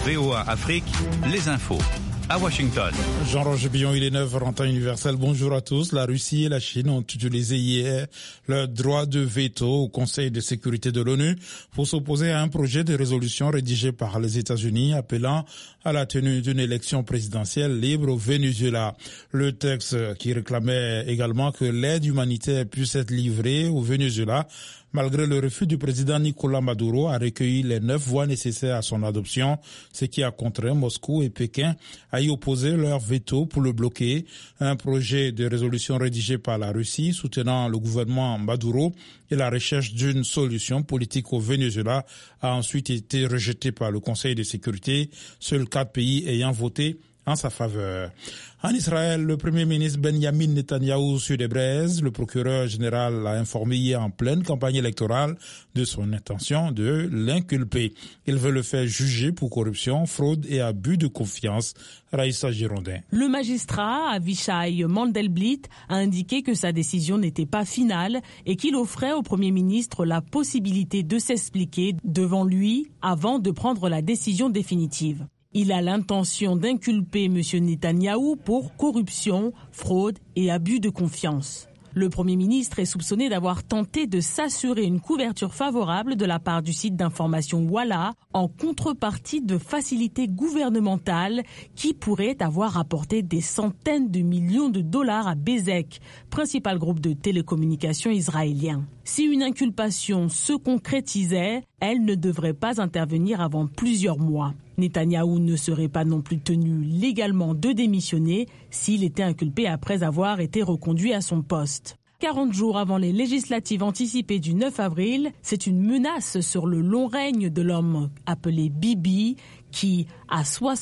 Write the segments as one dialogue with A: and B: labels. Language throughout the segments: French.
A: VOA Afrique, les infos. À Washington.
B: Jean-Roger Billon, il est 9h en temps universel. Bonjour à tous. La Russie et la Chine ont utilisé hier leur droit de veto au Conseil de sécurité de l'ONU pour s'opposer à un projet de résolution rédigé par les États-Unis appelant à la tenue d'une élection présidentielle libre au Venezuela. Le texte qui réclamait également que l'aide humanitaire puisse être livrée au Venezuela malgré le refus du président Nicolás Maduro a recueilli les 9 voix nécessaires à son adoption, ce qui a contraint Moscou et Pékin à y opposer leur veto pour le bloquer. Un projet de résolution rédigé par la Russie soutenant le gouvernement Maduro et la recherche d'une solution politique au Venezuela a ensuite été rejeté par le Conseil de sécurité, seuls 4 pays ayant voté en sa faveur. En Israël, le Premier ministre Benjamin Netanyahou sur des braises. Le procureur général l'a informé hier en pleine campagne électorale de son intention de l'inculper. Il veut le faire juger pour corruption, fraude et abus de confiance. Raïssa Girondin.
C: Le magistrat Avishai Mandelblit a indiqué que sa décision n'était pas finale et qu'il offrait au Premier ministre la possibilité de s'expliquer devant lui avant de prendre la décision définitive. Il a l'intention d'inculper M. Netanyahou pour corruption, fraude et abus de confiance. Le Premier ministre est soupçonné d'avoir tenté de s'assurer une couverture favorable de la part du site d'information Walla en contrepartie de facilités gouvernementales qui pourraient avoir apporté des centaines de millions de dollars à Bezek, principal groupe de télécommunications israélien. Si une inculpation se concrétisait, elle ne devrait pas intervenir avant plusieurs mois. Netanyahou ne serait pas non plus tenu légalement de démissionner s'il était inculpé après avoir été reconduit à son poste. 40 jours avant les législatives anticipées du 9 avril, c'est une menace sur le long règne de l'homme appelé Bibi qui, à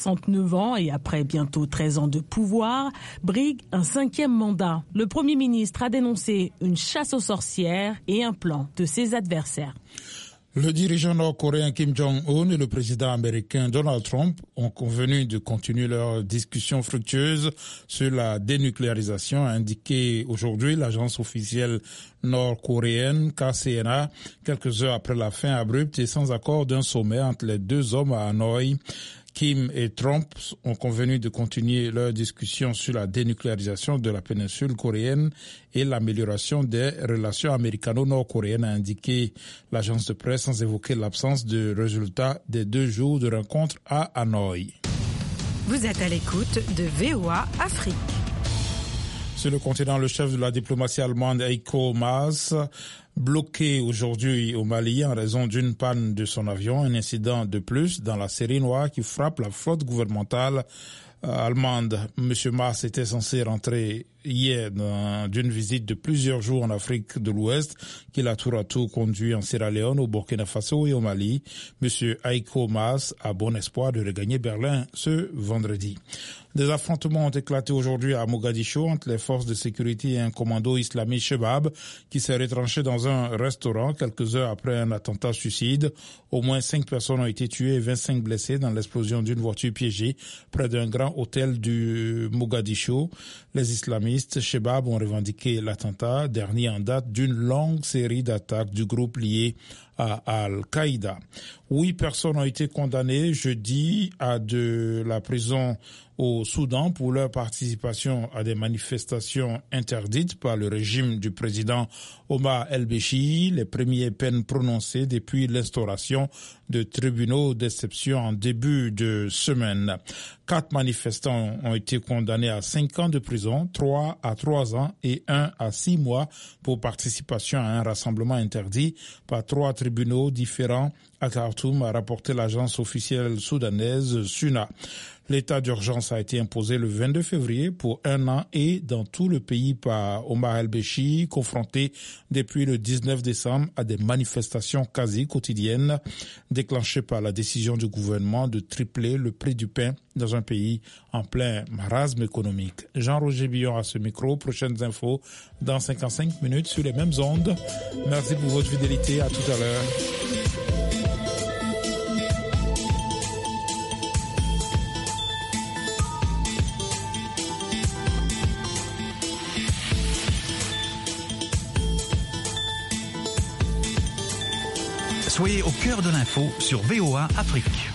C: 69 ans et après bientôt 13 ans de pouvoir, brigue un 5e mandat. Le Premier ministre a dénoncé une chasse aux sorcières et un plan de ses adversaires.
B: Le dirigeant nord-coréen Kim Jong-un et le président américain Donald Trump ont convenu de continuer leur discussion fructueuse sur la dénucléarisation, a indiqué aujourd'hui l'agence officielle nord-coréenne KCNA, quelques heures après la fin abrupte et sans accord d'un sommet entre les deux hommes à Hanoï. Kim et Trump ont convenu de continuer leur discussion sur la dénucléarisation de la péninsule coréenne et l'amélioration des relations américano-nord-coréennes, a indiqué l'agence de presse sans évoquer l'absence de résultats des 2 jours de rencontre à Hanoï.
D: Vous êtes à l'écoute de VOA Afrique.
B: Sur le continent, le chef de la diplomatie allemande Heiko Maas, bloqué aujourd'hui au Mali en raison d'une panne de son avion, un incident de plus dans la série noire qui frappe la flotte gouvernementale allemande. Monsieur Maas était censé rentrer hier d'une visite de plusieurs jours en Afrique de l'Ouest qui l'a tour à tour conduit en Sierra Leone, au Burkina Faso et au Mali. Monsieur Heiko Maas a bon espoir de regagner Berlin ce vendredi. Des affrontements ont éclaté aujourd'hui à Mogadiscio entre les forces de sécurité et un commando islamique Chebab qui s'est retranché dans un restaurant quelques heures après un attentat suicide. Au moins 5 personnes ont été tuées et 25 blessées dans l'explosion d'une voiture piégée près d'un grand hôtel du Mogadiscio. Les islamistes Chebab ont revendiqué l'attentat, dernier en date d'une longue série d'attaques du groupe lié à Al-Qaïda. 8 personnes ont été condamnées jeudi à de la prison au Soudan pour leur participation à des manifestations interdites par le régime du président Omar el-Béchir, les premières peines prononcées depuis l'instauration de tribunaux d'exception en début de semaine. 4 manifestants ont été condamnés à 5 ans de prison, 3 à 3 ans et 1 à 6 mois pour participation à un rassemblement interdit par 3 tribunaux différents à Khartoum, a rapporté l'agence officielle soudanaise SUNA. L'état d'urgence a été imposé le 22 février pour 1 an et dans tout le pays par Omar el-Béchir, confronté depuis le 19 décembre à des manifestations quasi quotidiennes déclenchées par la décision du gouvernement de tripler le prix du pain dans un pays en plein marasme économique. Jean-Roger Billon à ce micro. Prochaines infos dans 55 minutes sur les mêmes ondes. Merci pour votre fidélité. À tout à l'heure.
A: Soyez au cœur de l'info sur VOA Afrique.